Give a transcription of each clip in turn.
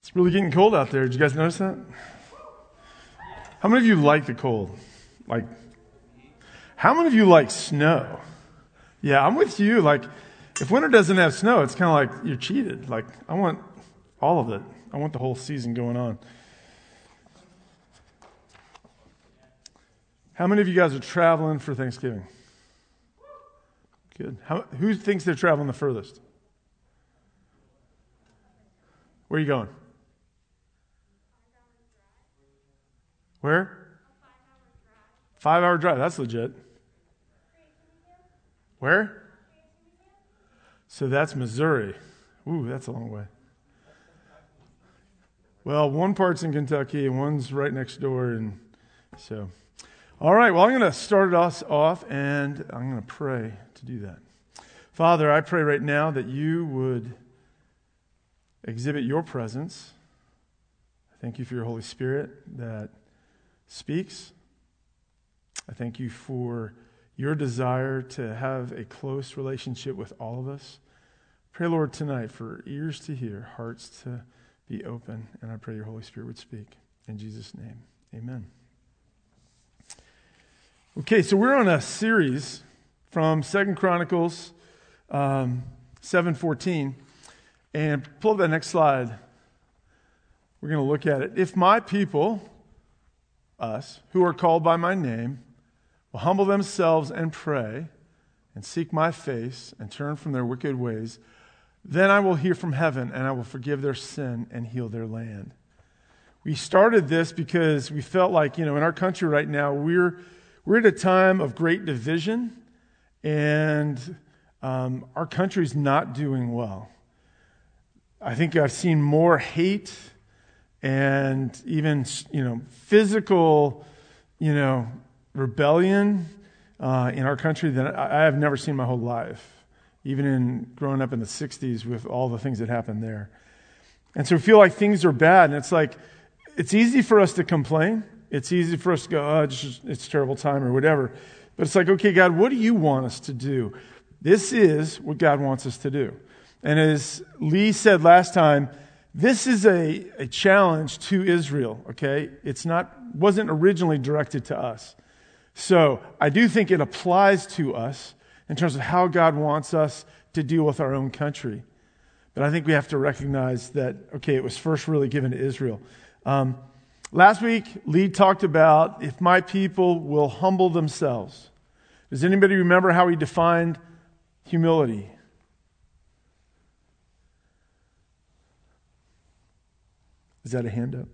It's really getting cold out there. Did you guys notice that? How many of you like the cold? How many of you like snow? Yeah, I'm with you. If winter doesn't have snow, it's kind of like you're cheated. I want all of it. I want the whole season going on. How many of you guys are traveling for Thanksgiving? Good. Who thinks they're traveling the furthest? Where are you going? Where? 5-hour drive. That's legit. Where? So that's Missouri. Ooh, that's a long way. Well, one part's in Kentucky and one's right next door, and so. All right, well, I'm going to start us off, and I'm going to pray to do that. Father, I pray right now that you would exhibit your presence. I thank you for your Holy Spirit that speaks. I thank you for your desire to have a close relationship with all of us. Pray, Lord, tonight for ears to hear, hearts to be open, and I pray your Holy Spirit would speak. In Jesus' name, amen. Okay, so we're on a series from 2 Chronicles 7:14, and pull up that next slide. We're going to look at it. If my people, us, who are called by my name, will humble themselves and pray and seek my face and turn from their wicked ways, then I will hear from heaven and I will forgive their sin and heal their land. We started this because we felt like, in our country right now, we're at a time of great division, and our country's not doing well. I think I've seen more hate and even, physical, rebellion in our country than I have never seen my whole life, even in growing up in the 60s with all the things that happened there. And so we feel like things are bad, and it's easy for us to complain. It's easy for us to go, it's a terrible time or whatever. But it's like, okay, God, what do you want us to do? This is what God wants us to do. And as Lee said last time, this is a challenge to Israel, okay? Wasn't originally directed to us. So I do think it applies to us in terms of how God wants us to deal with our own country. But I think we have to recognize that, okay, it was first really given to Israel. Last week, Lee talked about if my people will humble themselves. Does anybody remember how he defined humility? Is that a hand up?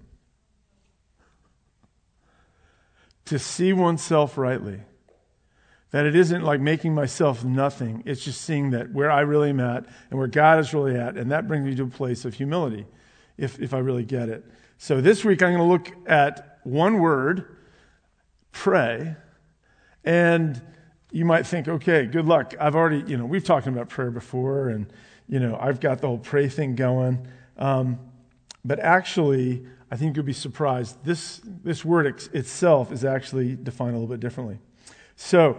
To see oneself rightly. That it isn't like making myself nothing. It's just seeing that where I really am at and where God is really at. And that brings me to a place of humility, if I really get it. So this week I'm going to look at one word, pray. And you might think, okay, good luck. I've already, we've talked about prayer before, and, I've got the whole pray thing going. But actually, I think you'll be surprised. This word itself is actually defined a little bit differently. So,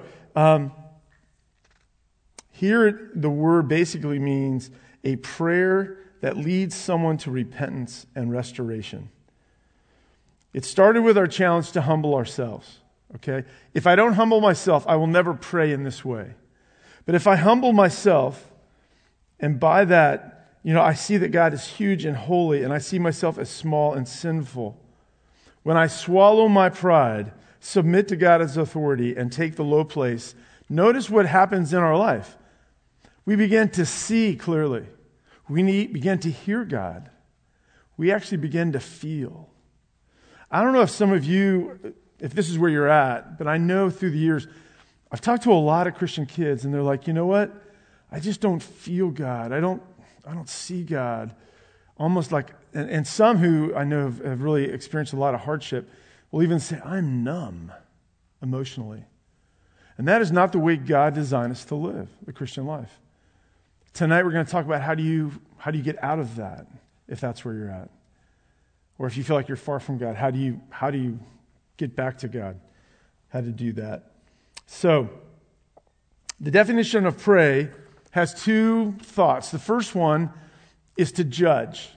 here the word basically means a prayer that leads someone to repentance and restoration. It started with our challenge to humble ourselves, okay? If I don't humble myself, I will never pray in this way. But if I humble myself, and by that, I see that God is huge and holy, and I see myself as small and sinful. When I swallow my pride, submit to God's authority, and take the low place, notice what happens in our life. We begin to see clearly. We begin to hear God. We actually begin to feel. I don't know if some of you, if this is where you're at, but I know through the years, I've talked to a lot of Christian kids, and they're like, you know what? I just don't feel God. I don't see God. Almost like, and some who I know have really experienced a lot of hardship will even say, I'm numb emotionally. And that is not the way God designed us to live the Christian life. Tonight we're going to talk about how do you get out of that, if that's where you're at. Or if you feel like you're far from God, how do you get back to God? How to do that. So, the definition of pray has two thoughts. The first one is to judge.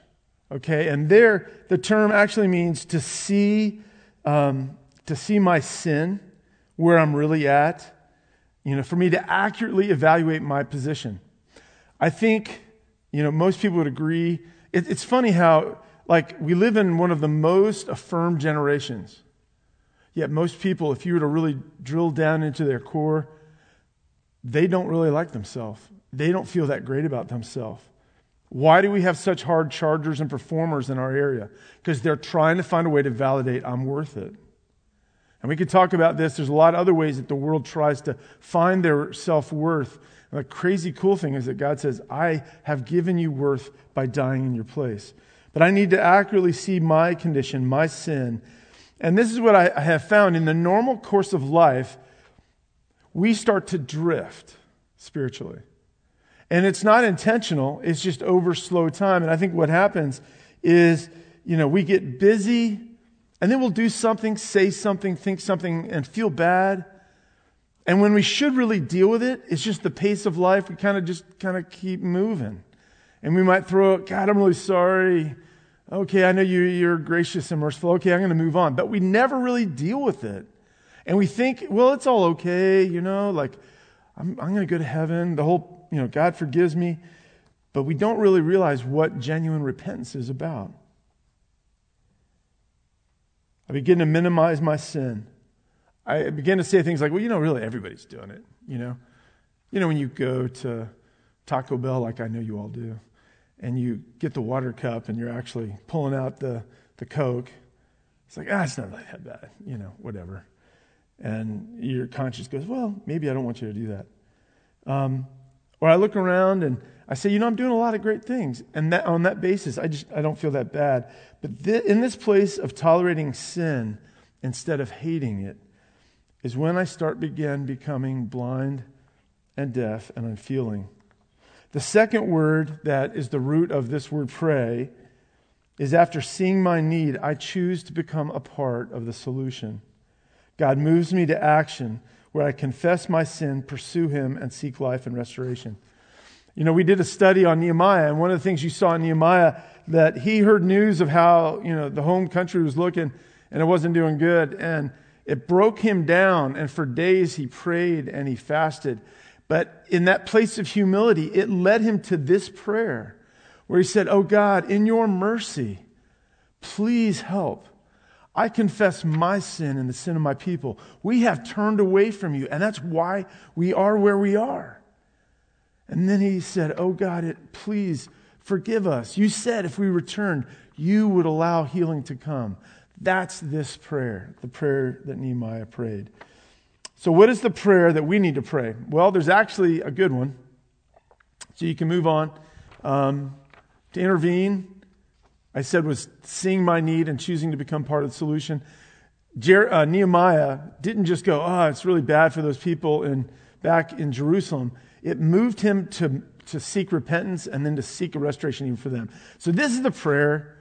Okay, and there the term actually means to see my sin, where I'm really at, for me to accurately evaluate my position. I think, most people would agree. It's funny how, we live in one of the most affirmed generations. Yet most people, if you were to really drill down into their core, they don't really like themselves. They don't feel that great about themselves. Why do we have such hard chargers and performers in our area? Because they're trying to find a way to validate I'm worth it. And we could talk about this. There's a lot of other ways that the world tries to find their self-worth. And the crazy cool thing is that God says, I have given you worth by dying in your place. But I need to accurately see my condition, my sin. And this is what I have found. In the normal course of life, we start to drift spiritually. And it's not intentional. It's just over slow time. And I think what happens is, we get busy and then we'll do something, say something, think something, and feel bad. And when we should really deal with it, it's just the pace of life. We kind of keep moving. And we might throw out, God, I'm really sorry. Okay, I know you're gracious and merciful. Okay, I'm going to move on. But we never really deal with it. And we think, well, it's all okay, I'm going to go to heaven. The whole, God forgives me. But we don't really realize what genuine repentance is about. I begin to minimize my sin. I begin to say things like, well, really everybody's doing it, when you go to Taco Bell, like I know you all do, and you get the water cup and you're actually pulling out the Coke. It's like, it's not really that bad, whatever. And your conscience goes, well, maybe I don't want you to do that. Or I look around and I say, I'm doing a lot of great things. And that on that basis, I don't feel that bad. But in this place of tolerating sin instead of hating it is when I begin becoming blind and deaf and unfeeling. The second word that is the root of this word pray is after seeing my need, I choose to become a part of the solution. God moves me to action where I confess my sin, pursue Him, and seek life and restoration. We did a study on Nehemiah, and one of the things you saw in Nehemiah, that he heard news of how, the home country was looking, and it wasn't doing good, and it broke him down, and for days he prayed and he fasted. But in that place of humility, it led him to this prayer, where he said, oh God, in your mercy, please help. I confess my sin and the sin of my people. We have turned away from you, and that's why we are where we are. And then he said, oh God, please forgive us. You said if we returned, you would allow healing to come. That's this prayer, the prayer that Nehemiah prayed. So what is the prayer that we need to pray? Well, there's actually a good one. So you can move on. To intervene, I said, was seeing my need and choosing to become part of the solution. Nehemiah didn't just go, it's really bad for those people back in Jerusalem. It moved him to seek repentance and then to seek a restoration even for them. So this is the prayer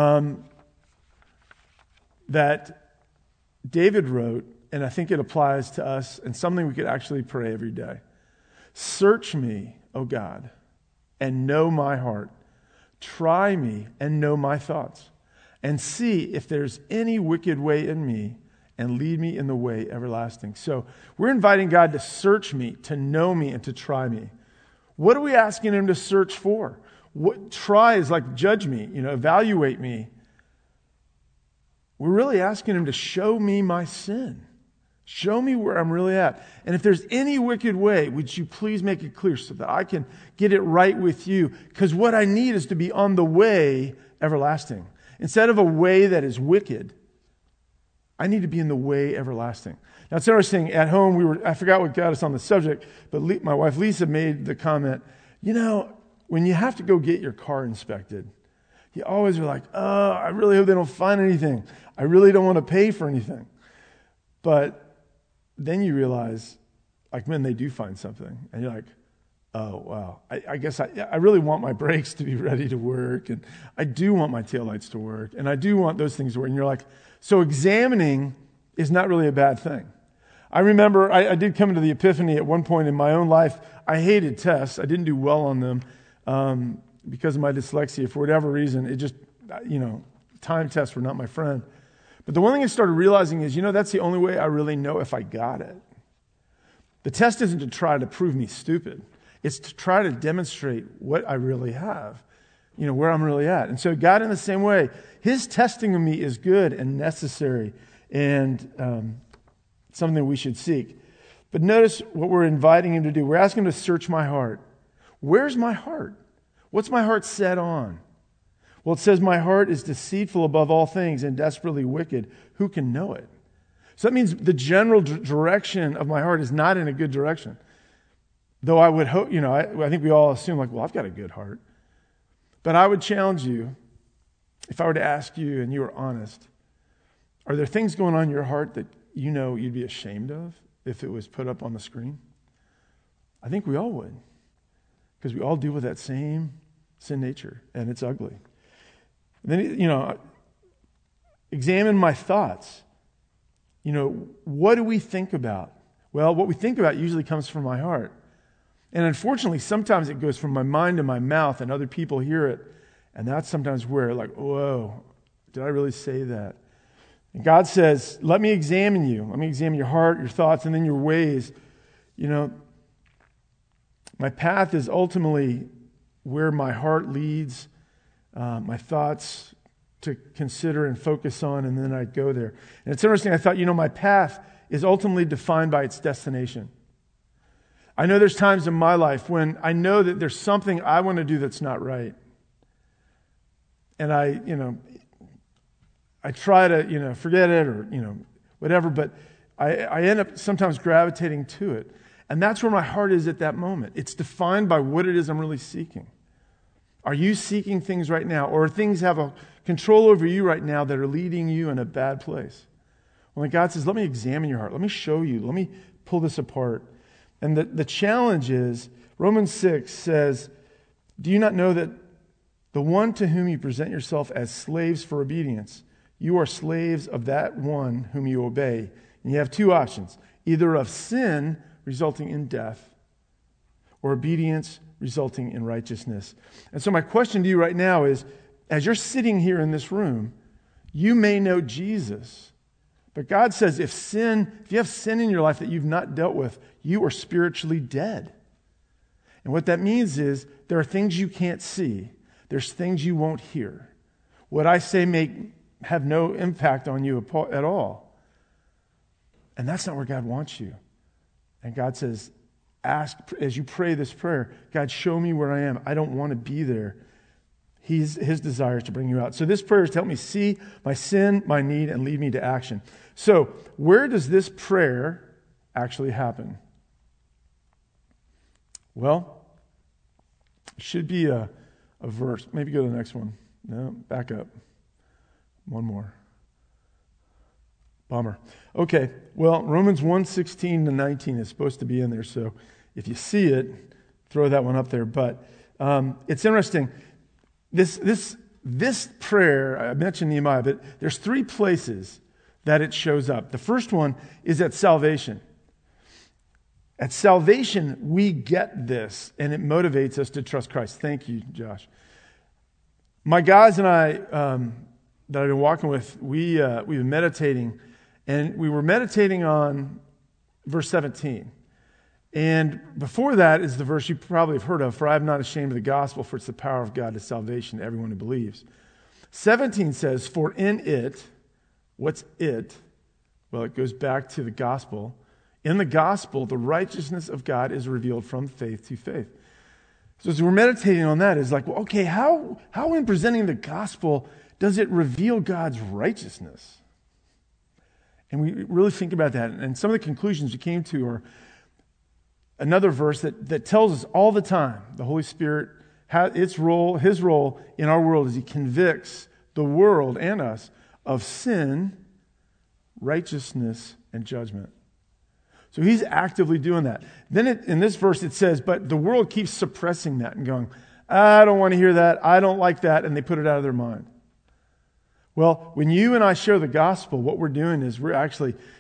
that David wrote, and I think it applies to us and something we could actually pray every day. Search me, O God, and know my heart. Try me and know my thoughts, and see if there's any wicked way in me, and lead me in the way everlasting. So we're inviting God to search me, to know me, and to try me. What are we asking Him to search for? Try is like judge me, evaluate me. We're really asking Him to show me my sin. Show me where I'm really at. And if there's any wicked way, would you please make it clear so that I can get it right with you? Because what I need is to be on the way everlasting. Instead of a way that is wicked, I need to be in the way everlasting. Now it's interesting, at home, I forgot what got us on the subject, but my wife Lisa made the comment, when you have to go get your car inspected, you always are like, I really hope they don't find anything. I really don't want to pay for anything. But then you realize, when they do find something, and you're like, oh, wow, I guess I really want my brakes to be ready to work, and I do want my taillights to work, and I do want those things to work. And you're like, so examining is not really a bad thing. I remember I did come to the epiphany at one point in my own life. I hated tests. I didn't do well on them because of my dyslexia. For whatever reason, it just time tests were not my friend. But the one thing I started realizing is, that's the only way I really know if I got it. The test isn't to try to prove me stupid. It's to try to demonstrate what I really have, where I'm really at. And so God, in the same way, his testing of me is good and necessary and something we should seek. But notice what we're inviting him to do. We're asking him to search my heart. Where's my heart? What's my heart set on? Well, it says my heart is deceitful above all things and desperately wicked. Who can know it? So that means the general direction of my heart is not in a good direction. Though I would hope, I think we all assume I've got a good heart. But I would challenge you, if I were to ask you and you were honest, are there things going on in your heart that you'd be ashamed of if it was put up on the screen? I think we all would. Because we all deal with that same sin nature, and it's ugly. Then, examine my thoughts. What do we think about? Well, what we think about usually comes from my heart. And unfortunately, sometimes it goes from my mind to my mouth, and other people hear it. And that's sometimes where, whoa, did I really say that? And God says, let me examine you. Let me examine your heart, your thoughts, and then your ways. My path is ultimately where my heart leads, my thoughts to consider and focus on, and then I go there. And it's interesting, I thought, my path is ultimately defined by its destination. I know there's times in my life when I know that there's something I want to do that's not right. And I try to, forget it or, whatever, but I end up sometimes gravitating to it. And that's where my heart is at that moment. It's defined by what it is I'm really seeking. Are you seeking things right now? Or things have a control over you right now that are leading you in a bad place? Well, God says, let me examine your heart. Let me show you. Let me pull this apart. And the challenge is, Romans 6 says, do you not know that the one to whom you present yourself as slaves for obedience, you are slaves of that one whom you obey? And you have two options, either of sin resulting in death, or obedience resulting in righteousness. And so my question to you right now is, as you're sitting here in this room, you may know Jesus, but God says if you have sin in your life that you've not dealt with, you are spiritually dead. And what that means is there are things you can't see. There's things you won't hear. What I say may have no impact on you at all. And that's not where God wants you. And God says, ask, as you pray this prayer, God, show me where I am. I don't want to be there. His desire is to bring you out. So this prayer is to help me see my sin, my need, and lead me to action. So where does this prayer actually happen? Well, it should be a verse. Maybe go to the next one. No, back up. One more. Bummer. Okay, well, Romans 1:16-19 is supposed to be in there, so if you see it, throw that one up there. But it's interesting. This prayer, I mentioned Nehemiah, but there's three places that it shows up. The first one is at salvation. At salvation, we get this, and it motivates us to trust Christ. Thank you, Josh. My guys and I that I've been walking with, we've been meditating. And we were meditating on verse 17. And before that is the verse you probably have heard of, for I am not ashamed of the gospel, for it's the power of God to salvation to everyone who believes. 17 says, for in it, what's it? Well, it goes back to the gospel. In the gospel, the righteousness of God is revealed from faith to faith. So as we're meditating on that, it's well, okay, how in presenting the gospel does it reveal God's righteousness? And we really think about that. And some of the conclusions we came to are another verse that tells us all the time the Holy Spirit, his role in our world as he convicts the world and us of sin, righteousness, and judgment. So he's actively doing that. Then in this verse it says, but the world keeps suppressing that and going, I don't want to hear that, I don't like that, and they put it out of their mind. Well, when you and I share the gospel, what we're doing is we're actually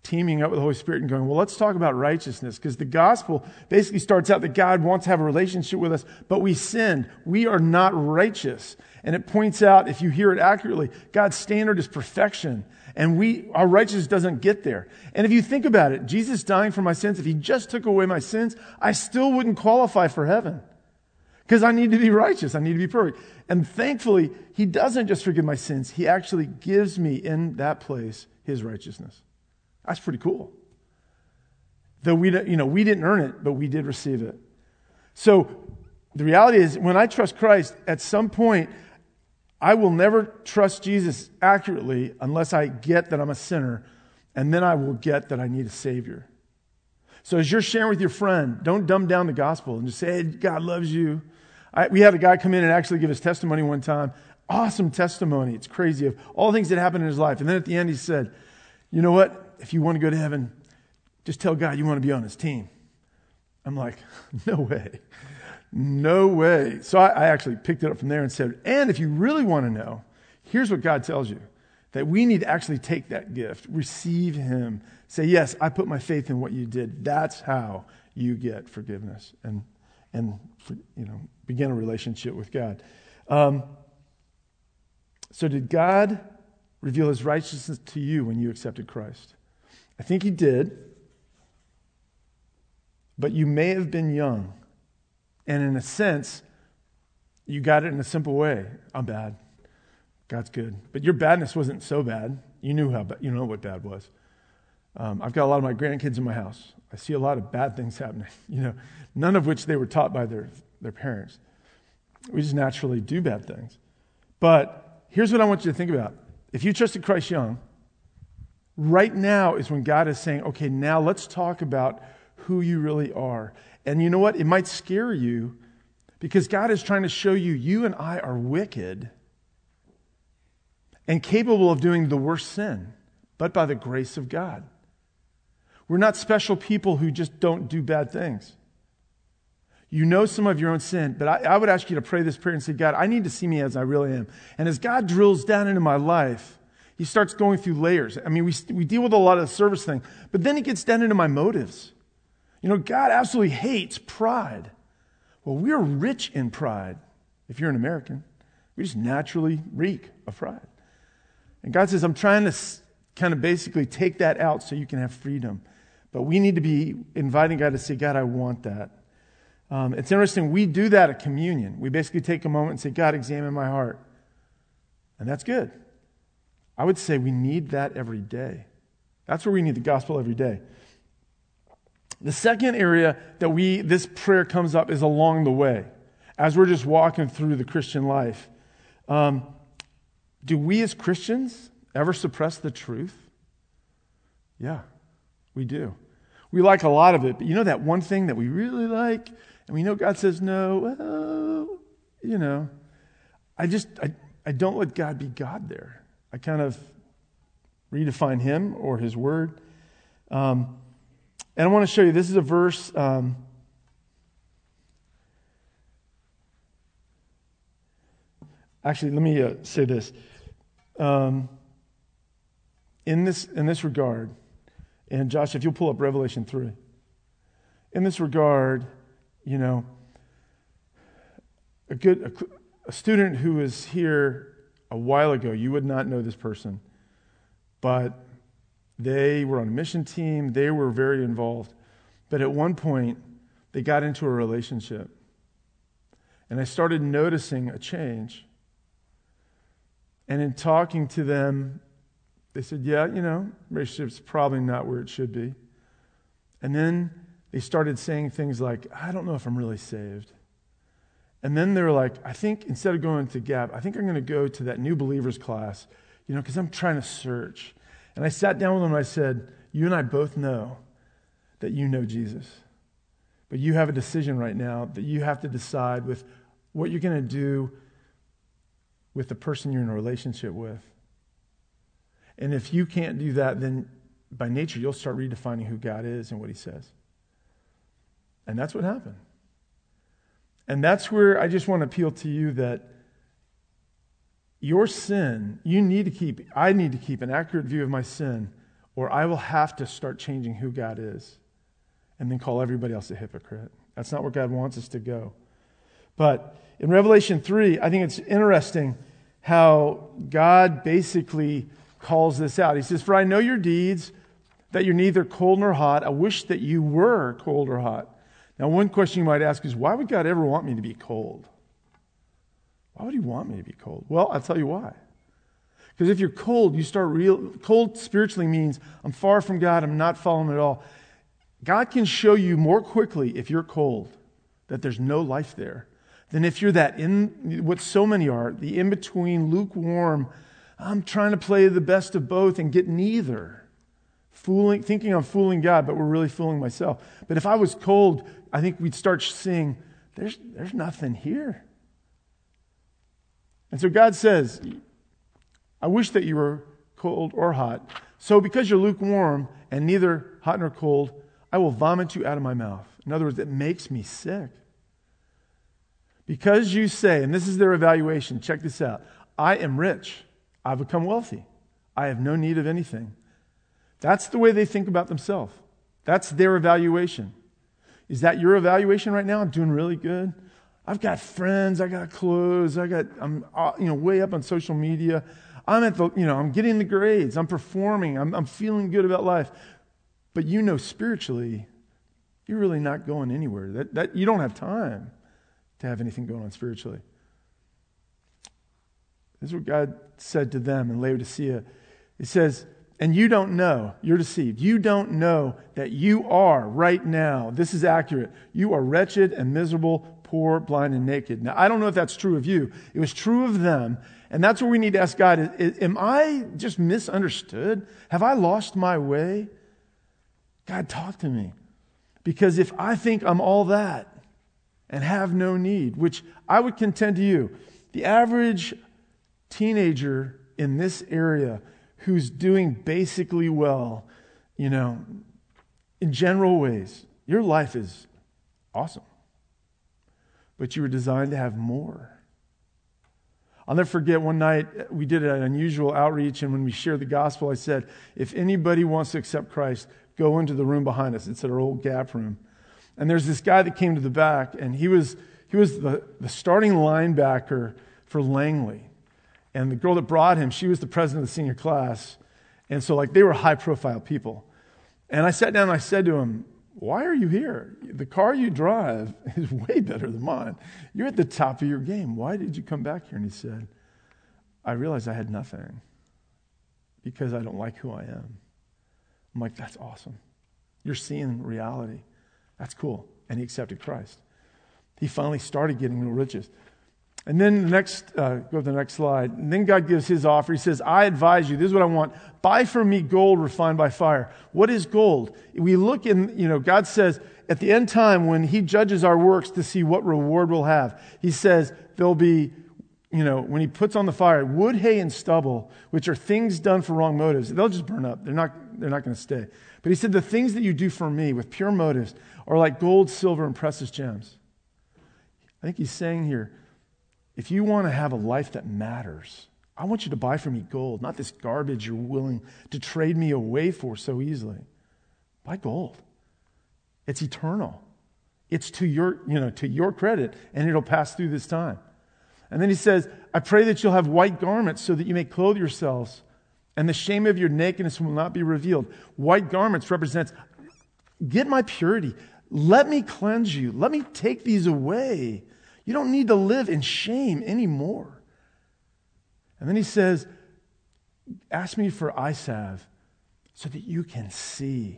teaming up with the Holy Spirit and going, well, let's talk about righteousness, because the gospel basically starts out that God wants to have a relationship with us, but we sinned. We are not righteous. And it points out, if you hear it accurately, God's standard is perfection, and our righteousness doesn't get there. And if you think about it, Jesus dying for my sins, if he just took away my sins, I still wouldn't qualify for heaven, because I need to be righteous. I need to be perfect. And thankfully, he doesn't just forgive my sins. He actually gives me in that place his righteousness. That's pretty cool. Though we didn't earn it, but we did receive it. So the reality is, when I trust Christ, at some point, I will never trust Jesus accurately unless I get that I'm a sinner, and then I will get that I need a Savior. So as you're sharing with your friend, don't dumb down the gospel and just say, hey, God loves you. We had a guy come in and actually give his testimony one time. Awesome testimony. It's crazy of all the things that happened in his life. And then at the end he said, you know what? If you want to go to heaven, just tell God you want to be on his team. I'm like, no way. No way. So I actually picked it up from there and said, and if you really want to know, here's what God tells you, that we need to actually take that gift, receive him, say, yes, I put my faith in what you did. That's how you get forgiveness and begin a relationship with God. So did God reveal his righteousness to you when you accepted Christ? I think he did, but you may have been young. And in a sense, you got it in a simple way. I'm bad. God's good. But your badness wasn't so bad. You knew what bad was. I've got a lot of my grandkids in my house. I see a lot of bad things happening, none of which they were taught by their parents. We just naturally do bad things. But here's what I want you to think about. If you trusted Christ young, right now is when God is saying, okay, now let's talk about who you really are. And you know what? It might scare you because God is trying to show you and I are wicked and capable of doing the worst sin, but by the grace of God. We're not special people who just don't do bad things. You know some of your own sin, but I would ask you to pray this prayer and say, God, I need to see me as I really am. And as God drills down into my life, he starts going through layers. I mean, we deal with a lot of the service thing, but then he gets down into my motives. God absolutely hates pride. Well, we're rich in pride. If you're an American, we just naturally reek of pride. And God says, I'm trying to kind of basically take that out so you can have freedom. But we need to be inviting God to say, God, I want that. It's interesting, we do that at communion. We basically take a moment and say, God, examine my heart. And that's good. I would say we need that every day. That's where we need the gospel every day. The second area that this prayer comes up is along the way, as we're just walking through the Christian life. Do we as Christians ever suppress the truth? Yeah, we do. We like a lot of it, but that one thing that we really like, and we know God says no, I don't let God be God there. I kind of redefine him or his word. And I want to show you, this is a verse, actually, let me say this. In this regard, and Josh, if you'll pull up Revelation 3. In this regard, a student who was here a while ago, you would not know this person, but they were on a mission team. They were very involved. But at one point, they got into a relationship. And I started noticing a change. And in talking to them, they said, yeah, relationship's probably not where it should be. And then they started saying things like, I don't know if I'm really saved. And then they were like, I think instead of going to Gap, I think I'm going to go to that new believers class, because I'm trying to search. And I sat down with them and I said, you and I both know that you know Jesus. But you have a decision right now that you have to decide with what you're going to do with the person you're in a relationship with. And if you can't do that, then by nature, you'll start redefining who God is and what he says. And that's what happened. And that's where I just want to appeal to you that your sin, I need to keep an accurate view of my sin or I will have to start changing who God is and then call everybody else a hypocrite. That's not where God wants us to go. But in Revelation 3, I think it's interesting how God basically calls this out. He says, "For I know your deeds, that you're neither cold nor hot. I wish that you were cold or hot." Now, one question you might ask is, why would God ever want me to be cold? Why would he want me to be cold? Well, I'll tell you why. Because if you're cold, cold spiritually means I'm far from God, I'm not following him at all. God can show you more quickly if you're cold that there's no life there than if you're that in what so many are, the in-between, lukewarm, I'm trying to play the best of both and get neither. Thinking I'm fooling God, but we're really fooling myself. But if I was cold, I think we'd start seeing there's nothing here. And so God says, I wish that you were cold or hot. So because you're lukewarm and neither hot nor cold, I will vomit you out of my mouth. In other words, it makes me sick. Because you say, and this is their evaluation, check this out, I am rich, I've become wealthy, I have no need of anything. That's the way they think about themselves. That's their evaluation. Is that your evaluation right now? I'm doing really good. I've got friends, I got clothes, I'm way up on social media. I'm getting the grades, I'm performing, I'm feeling good about life. But spiritually, you're really not going anywhere. That you don't have time to have anything going on spiritually. This is what God said to them in Laodicea. He says, and you don't know, you're deceived. You don't know that you are right now, this is accurate, you are wretched and miserable, poor, blind, and naked. Now, I don't know if that's true of you. It was true of them. And that's where we need to ask God, am I just misunderstood? Have I lost my way? God, talk to me. Because if I think I'm all that and have no need, which I would contend to you, the average teenager in this area who's doing basically well, in general ways, your life is awesome. But you were designed to have more. I'll never forget one night we did an unusual outreach, and when we shared the gospel, I said, if anybody wants to accept Christ, go into the room behind us. It's at our old Gap room. And there's this guy that came to the back, and he was the starting linebacker for Langley. And the girl that brought him, she was the president of the senior class. And so they were high-profile people. And I sat down and I said to him, why are you here? The car you drive is way better than mine. You're at the top of your game. Why did you come back here? And he said, I realized I had nothing because I don't like who I am. I'm like, that's awesome. You're seeing reality. That's cool. And he accepted Christ. He finally started getting real riches. And then go to the next slide. And then God gives his offer. He says, I advise you, this is what I want. Buy from me gold refined by fire. What is gold? We look in, God says at the end time when he judges our works to see what reward we'll have, he says there'll be, when he puts on the fire, wood, hay, and stubble, which are things done for wrong motives, they'll just burn up. They're not going to stay. But he said the things that you do for me with pure motives are like gold, silver, and precious gems. I think he's saying here, if you want to have a life that matters, I want you to buy from me gold, not this garbage you're willing to trade me away for so easily. Buy gold. It's eternal. It's to your credit, and it'll pass through this time. And then he says, I pray that you'll have white garments so that you may clothe yourselves, and the shame of your nakedness will not be revealed. White garments represents, get my purity. Let me cleanse you. Let me take these away. You don't need to live in shame anymore. And then he says, ask me for eye salve so that you can see.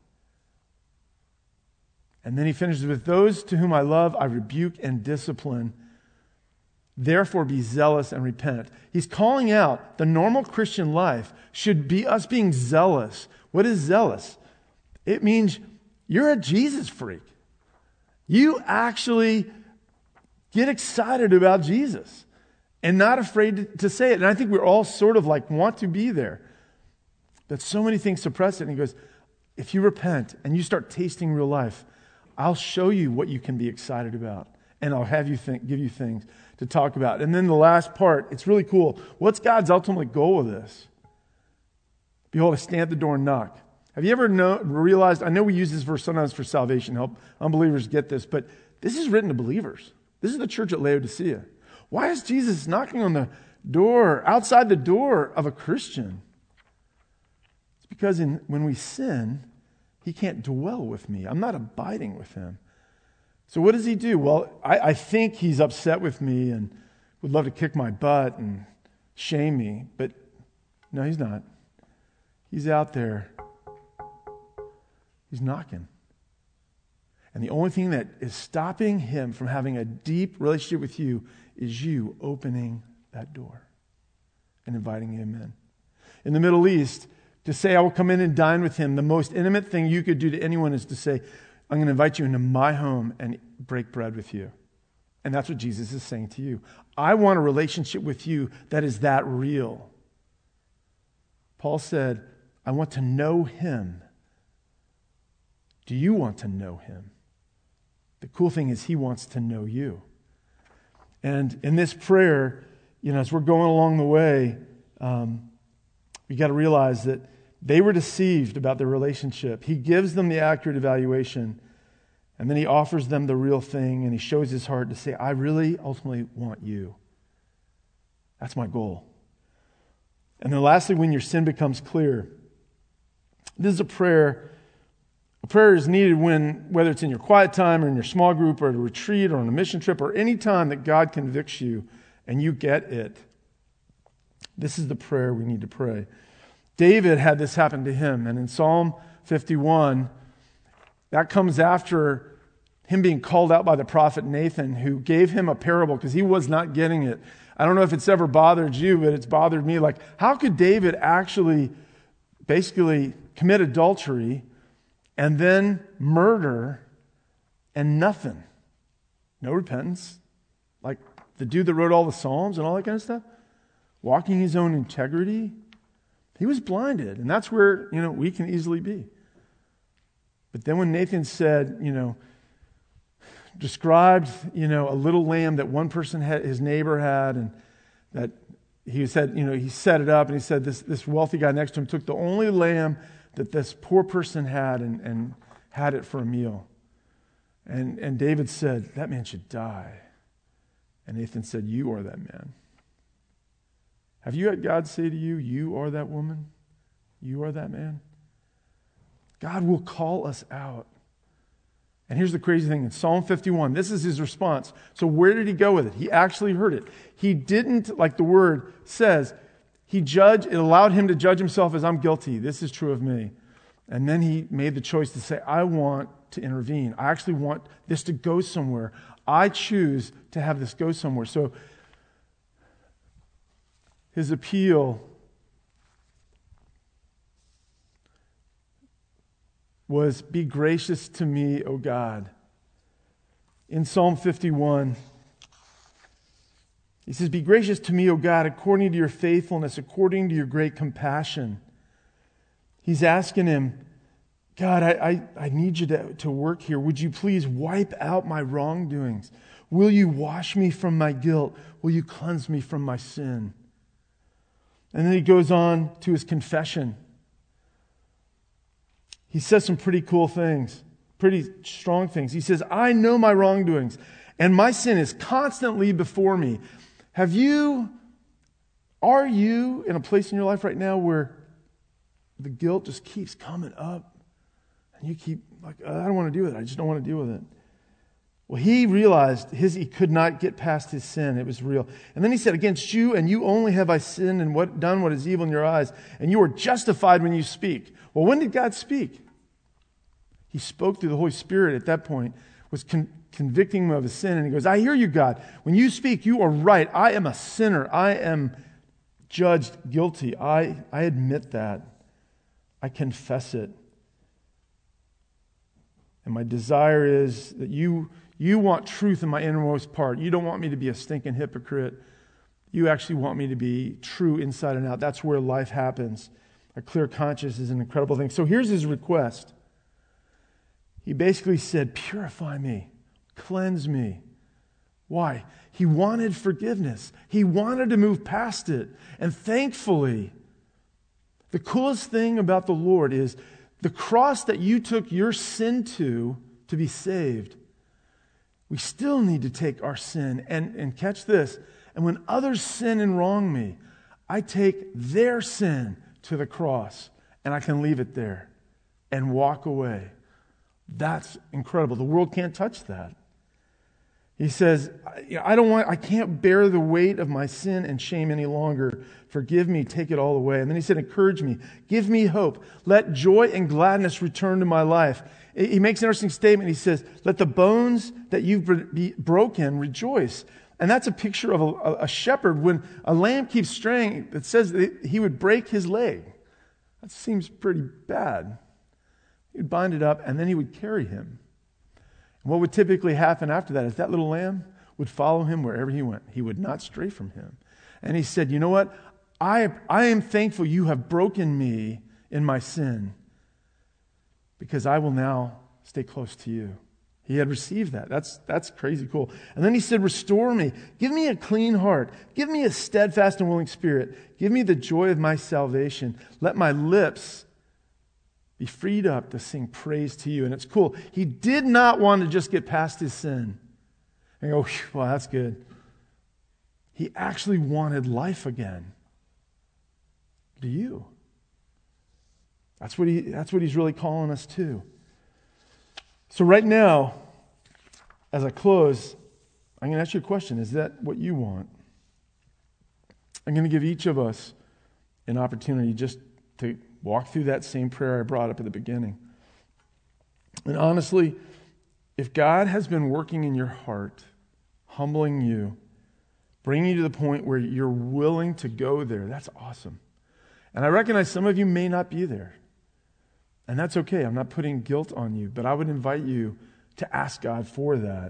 And then he finishes with, those to whom I love, I rebuke and discipline. Therefore be zealous and repent. He's calling out the normal Christian life should be us being zealous. What is zealous? It means you're a Jesus freak. You actually get excited about Jesus and not afraid to say it. And I think we're all sort of want to be there. But so many things suppress it. And he goes, if you repent and you start tasting real life, I'll show you what you can be excited about. And I'll have you give you things to talk about. And then the last part, it's really cool. What's God's ultimate goal with this? Behold, I stand at the door and knock. Have you ever realized, I know we use this verse sometimes for salvation, help unbelievers get this, but this is written to believers. This is the church at Laodicea. Why is Jesus knocking on the door, outside the door of a Christian? It's because when we sin, he can't dwell with me. I'm not abiding with him. So what does he do? Well, I think he's upset with me and would love to kick my butt and shame me, but no, he's not. He's out there. He's knocking. And the only thing that is stopping him from having a deep relationship with you is you opening that door and inviting him in. In the Middle East, to say I will come in and dine with him, the most intimate thing you could do to anyone is to say, I'm going to invite you into my home and break bread with you. And that's what Jesus is saying to you. I want a relationship with you that is that real. Paul said, I want to know him. Do you want to know him? The cool thing is he wants to know you. And in this prayer, as we're going along the way, we got to realize that they were deceived about their relationship. He gives them the accurate evaluation, and then he offers them the real thing, and he shows his heart to say, I really ultimately want you. That's my goal. And then lastly, when your sin becomes clear, this is a prayer. A prayer is needed whether it's in your quiet time or in your small group or at a retreat or on a mission trip or any time that God convicts you and you get it. This is the prayer we need to pray. David had this happen to him, and in Psalm 51, that comes after him being called out by the prophet Nathan, who gave him a parable because he was not getting it. I don't know if it's ever bothered you, but it's bothered me. Like, how could David actually basically commit adultery and then murder and nothing? No repentance. Like the dude that wrote all the Psalms and all that kind of stuff. Walking his own integrity. He was blinded. And that's where, we can easily be. But then when Nathan said, described, a little lamb that one person had, his neighbor had, and that he said, he set it up, and he said this wealthy guy next to him took the only lamb that this poor person had and had it for a meal. And David said, that man should die. And Nathan said, you are that man. Have you had God say to you, you are that woman? You are that man? God will call us out. And here's the crazy thing. In Psalm 51, this is his response. So where did he go with it? He actually heard it. He didn't, like the word says, it allowed him to judge himself as I'm guilty. This is true of me. And then he made the choice to say, I want to intervene. I actually want this to go somewhere. I choose to have this go somewhere. So his appeal was, be gracious to me, O God. In Psalm 51, he says, be gracious to me, O God, according to your faithfulness, according to your great compassion. He's asking him, God, I need you to work here. Would you please wipe out my wrongdoings? Will you wash me from my guilt? Will you cleanse me from my sin? And then he goes on to his confession. He says some pretty cool things, pretty strong things. He says, I know my wrongdoings, and my sin is constantly before me. Are you in a place in your life right now where the guilt just keeps coming up, and you keep like, I don't want to deal with it. I just don't want to deal with it. Well, he realized he could not get past his sin. It was real. And then he said, against you and you only have I sinned and done what is evil in your eyes, and you are justified when you speak. Well, when did God speak? He spoke through the Holy Spirit at that point, was convicting him of his sin, and he goes, I hear you, God. When you speak, you are right. I am a sinner. I am judged guilty. I admit that. I confess it. And my desire is that you want truth in my innermost part. You don't want me to be a stinking hypocrite. You actually want me to be true inside and out. That's where life happens. A clear conscience is an incredible thing. So here's his request. He basically said, purify me, cleanse me. Why? He wanted forgiveness. He wanted to move past it. And thankfully, The coolest thing about the Lord is the cross that you took your sin to be saved. We still need to take our sin and catch this. And when others sin and wrong me, I take their sin to the cross and I can leave it there and walk away. That's incredible. The world can't touch that. He says, I can't bear the weight of my sin and shame any longer. Forgive me, take it all away. And then he said, encourage me, give me hope. Let joy and gladness return to my life. He makes an interesting statement. He says, let the bones that you've broken rejoice. And that's a picture of a shepherd. When a lamb keeps straying, it says that he would break his leg. That seems pretty bad. He would bind it up and then he would carry him. What would typically happen after that is that little lamb would follow him wherever he went. He would not stray from him. And he said, you know what? I am thankful you have broken me in my sin because I will now stay close to you. He had received that. That's crazy cool. And then he said, restore me. Give me a clean heart. Give me a steadfast and willing spirit. Give me the joy of my salvation. Let my lips be freed up to sing praise to you. And it's cool. He did not want to just get past his sin and go, well, that's good. He actually wanted life again. Do you? That's what he's really calling us to. So right now, as I close, I'm going to ask you a question. Is that what you want? I'm going to give each of us an opportunity just to walk through that same prayer I brought up at the beginning. And honestly, if God has been working in your heart, humbling you, bringing you to the point where you're willing to go there, that's awesome. And I recognize some of you may not be there. And that's okay. I'm not putting guilt on you, but I would invite you to ask God for that.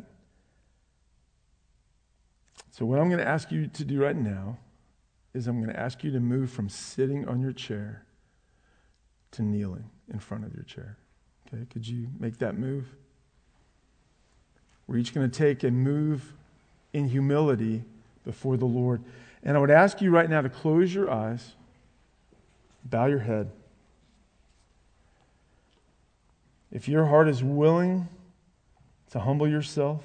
So what I'm going to ask you to do right now is I'm going to ask you to move from sitting on your chair to kneeling in front of your chair. Okay, could you make that move? We're each going to take and move in humility before the Lord. And I would ask you right now to close your eyes, bow your head. If your heart is willing to humble yourself,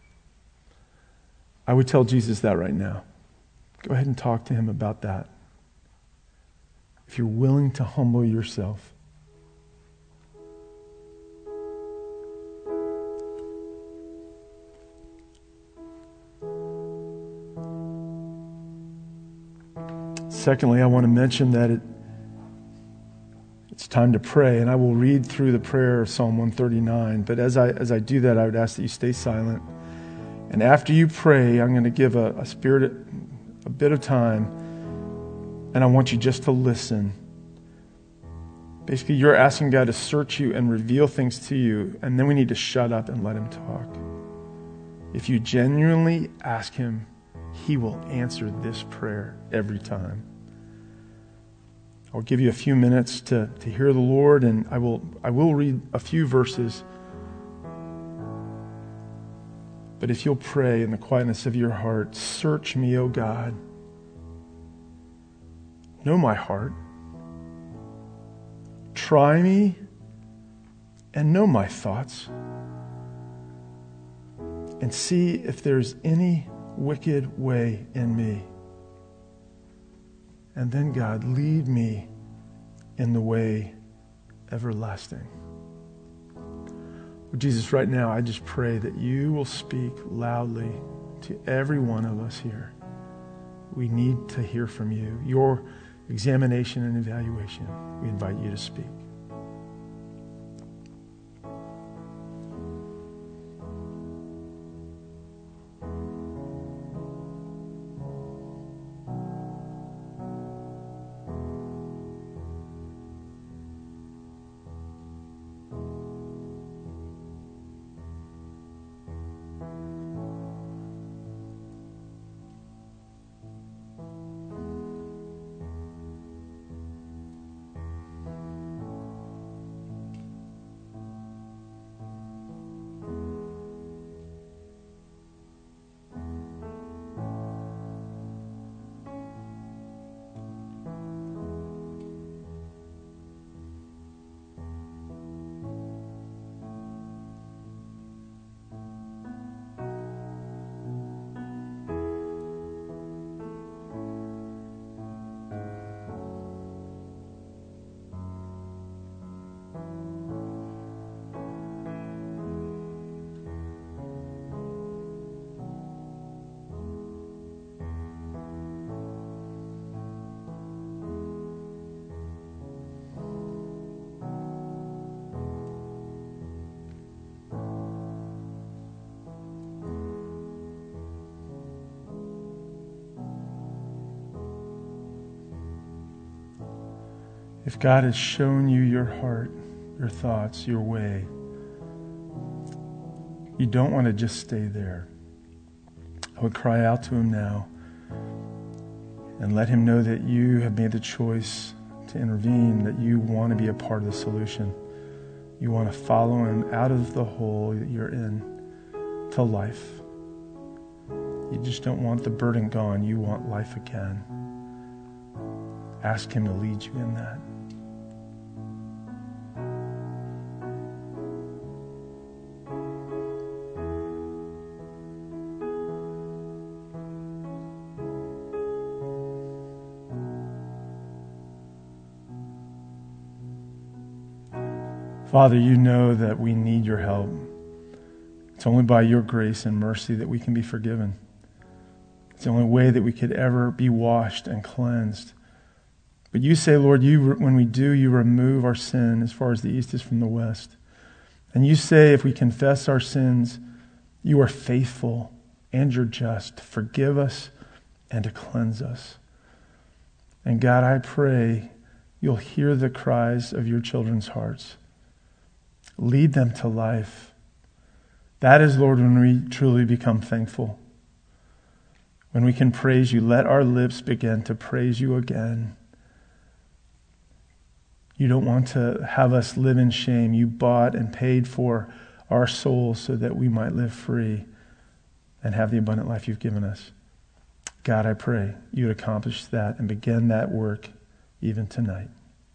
I would tell Jesus that right now. Go ahead and talk to him about that. If you're willing to humble yourself. Secondly, I want to mention that it's time to pray, and I will read through the prayer of Psalm 139. But as I do that, I would ask that you stay silent. And after you pray, I'm going to give a bit of time, and I want you just to listen. Basically, you're asking God to search you and reveal things to you, and then we need to shut up and let him talk. If you genuinely ask him, he will answer this prayer every time. I'll give you a few minutes to hear the Lord, and I will read a few verses. But if you'll pray in the quietness of your heart, search me, O God. Know my heart. Try me and know my thoughts. And see if there's any wicked way in me. And then, God, lead me in the way everlasting. Jesus, right now, I just pray that you will speak loudly to every one of us here. We need to hear from you. Your examination and evaluation, we invite you to speak. If God has shown you your heart, your thoughts, your way, you don't want to just stay there. I would cry out to him now and let him know that you have made the choice to intervene, that you want to be a part of the solution. You want to follow him out of the hole that you're in to life. You just don't want the burden gone. You want life again. Ask him to lead you in that. Father, you know that we need your help. It's only by your grace and mercy that we can be forgiven. It's the only way that we could ever be washed and cleansed. But you say, Lord, when we do, you remove our sin as far as the east is from the west. And you say if we confess our sins, you are faithful and you're just to forgive us and to cleanse us. And God, I pray you'll hear the cries of your children's hearts. Lead them to life. That is, Lord, when we truly become thankful. When we can praise you, let our lips begin to praise you again. You don't want to have us live in shame. You bought and paid for our souls so that we might live free and have the abundant life you've given us. God, I pray you would accomplish that and begin that work even tonight.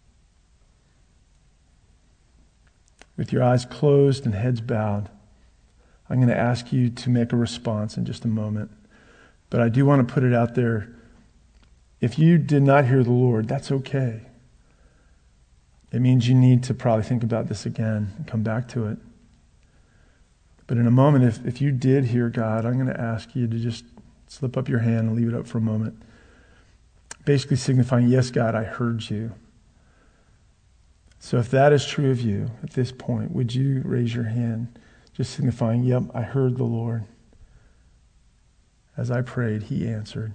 With your eyes closed and heads bowed, I'm going to ask you to make a response in just a moment. But I do want to put it out there. If you did not hear the Lord, that's okay. It means you need to probably think about this again and come back to it. But in a moment, if you did hear God, I'm going to ask you to just slip up your hand and leave it up for a moment. Basically signifying, yes, God, I heard you. So if that is true of you at this point, would you raise your hand, just signifying, yep, I heard the Lord. As I prayed, he answered.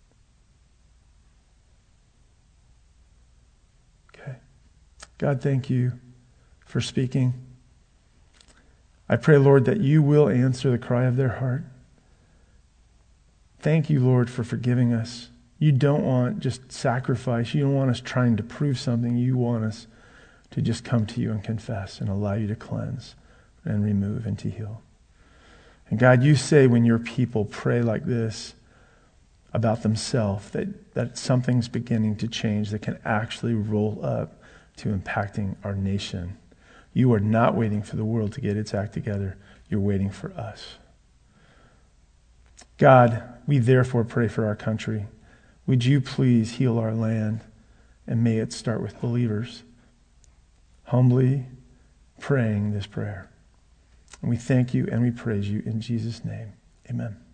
Okay. God, thank you for speaking. I pray, Lord, that you will answer the cry of their heart. Thank you, Lord, for forgiving us. You don't want just sacrifice. You don't want us trying to prove something. You want us to just come to you and confess and allow you to cleanse and remove and to heal. And God, you say when your people pray like this about themselves, that something's beginning to change that can actually roll up to impacting our nation. You are not waiting for the world to get its act together. You're waiting for us. God, we therefore pray for our country. Would you please heal our land, and may it start with believers humbly praying this prayer. And we thank you and we praise you in Jesus' name. Amen.